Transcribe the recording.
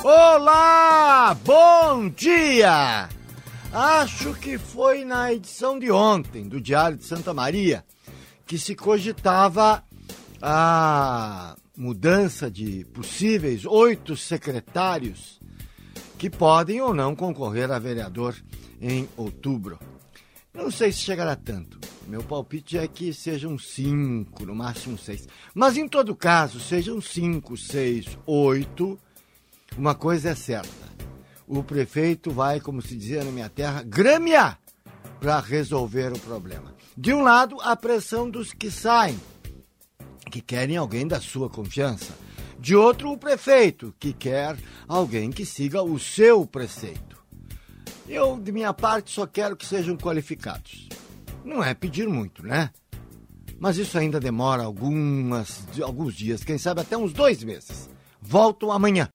Olá, bom dia! Acho que foi na edição de ontem do Diário de Santa Maria que se cogitava a mudança de possíveis 8 secretários que podem ou não concorrer a vereador em outubro. Não sei se chegará tanto. Meu palpite é que sejam 5, no máximo 6. Mas em todo caso, sejam 5, 6, 8, uma coisa é certa. O prefeito vai, como se dizia na minha terra, gramear para resolver o problema. De um lado, a pressão dos que saem, que querem alguém da sua confiança. De outro, o prefeito, que quer alguém que siga o seu preceito. Eu, de minha parte, só quero que sejam qualificados. Não é pedir muito, né? Mas isso ainda demora alguns dias, quem sabe até uns 2 meses. Volto amanhã.